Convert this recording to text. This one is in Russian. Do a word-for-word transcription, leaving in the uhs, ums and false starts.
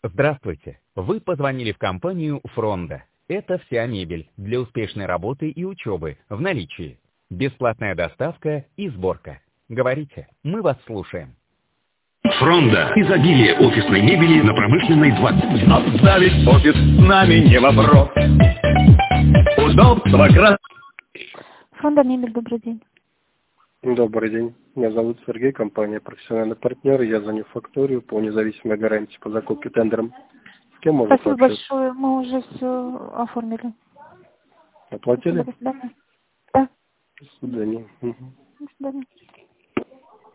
Здравствуйте. Вы позвонили в компанию «Фронда». Это вся мебель для успешной работы и учебы в наличии. Бесплатная доставка и сборка. Говорите, мы вас слушаем. Фронда. Изобилие офисной мебели на Промышленной двадцать. Обставить офис с нами не вопрос. Удобство, красота. Фронда мебель, добрый день. Добрый день. Меня зовут Сергей, компания «Профессиональный партнер». Я звоню в факторию по независимой гарантии по закупке тендером. С кем можно Спасибо пообщаться? большое. Мы уже все оформили. Оплатили? До свидания. Да. До свидания. Мгм. До свидания.